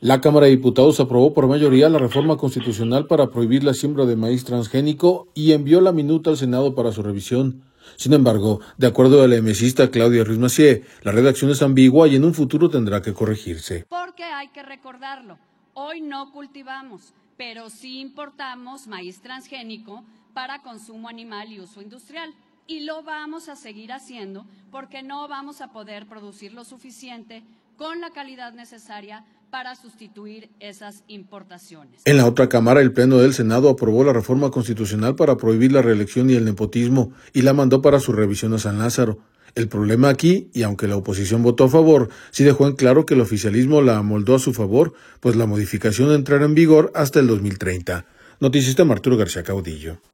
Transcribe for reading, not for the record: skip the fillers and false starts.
La Cámara de Diputados aprobó por mayoría la reforma constitucional para prohibir la siembra de maíz transgénico y envió la minuta al Senado para su revisión. Sin embargo, de acuerdo a la emesista Claudia Ruiz Massieu, la redacción es ambigua y en un futuro tendrá que corregirse. Porque hay que recordarlo, hoy no cultivamos, pero sí importamos maíz transgénico para consumo animal y uso industrial. Y lo vamos a seguir haciendo porque no vamos a poder producir lo suficiente con la calidad necesaria para sustituir esas importaciones. En la otra cámara, el Pleno del Senado aprobó la reforma constitucional para prohibir la reelección y el nepotismo y la mandó para su revisión a San Lázaro. El problema aquí, y aunque la oposición votó a favor, sí dejó en claro que el oficialismo la amoldó a su favor, pues la modificación entrará en vigor hasta el 2030. Noticias de Arturo García Caudillo.